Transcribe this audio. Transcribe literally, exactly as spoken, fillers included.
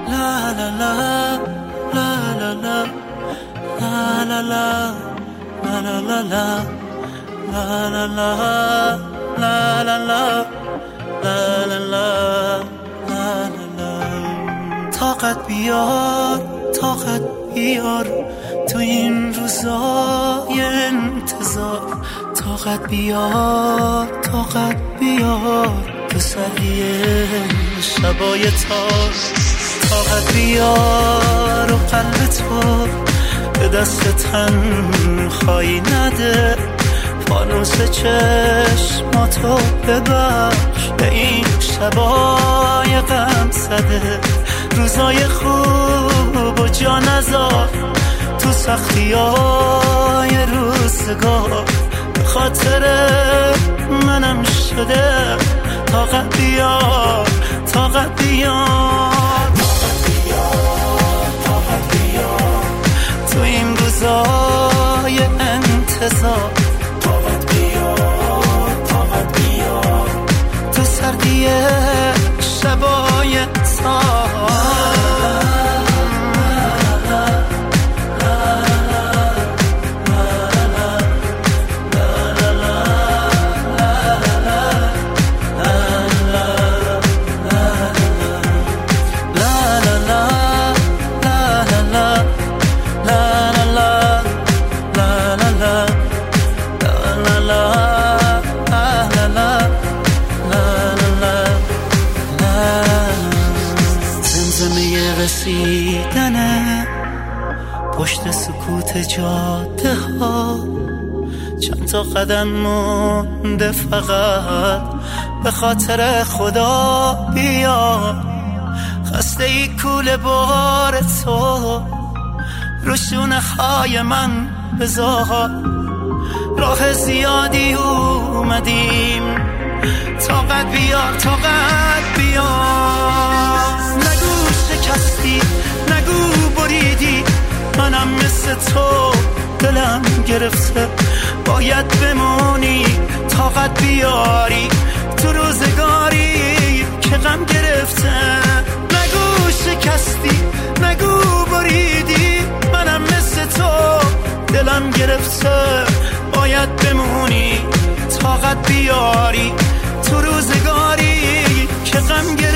La la la, la la la, la la la, la la la la, la la la, la la la, la la la, la la. طاقت بیار، طاقت بیار تو این روزای انتظار. طاقت بیار، طاقت بیار تو سردی شبای تار. طاقت بیار و قلب تو به دست تنهایی نده. فانوس چشماتو ببخش به این شبای غم زده. روزای خوب و جا نذار تو سختیای روزگار. به خاطر منم شده طاقت بیار، طاقت بیار، طاقت بیار تو این روزای انتظار. طاقت بیار، طاقت بیار تو سردی شبای تار. رسیدنه پشت سکوت جاده ها. چند تا قدم مونده فقط به خاطر خدا بیا. خسته ای کوله بار تو رو شونه های من بذار. راه زیادی اومدیم طاقت بیار، طاقت بیار. نگو شکستی، نگو بریدی، منم مثل تو دلم گرفته. باید بمونی طاقت بیاری تو روزگاری که غم گرفته. نگو شکستی، نگو بریدی، منم مثل تو دلم گرفته. باید بمونی طاقت بیاری تو روزگاری که غم گرفته.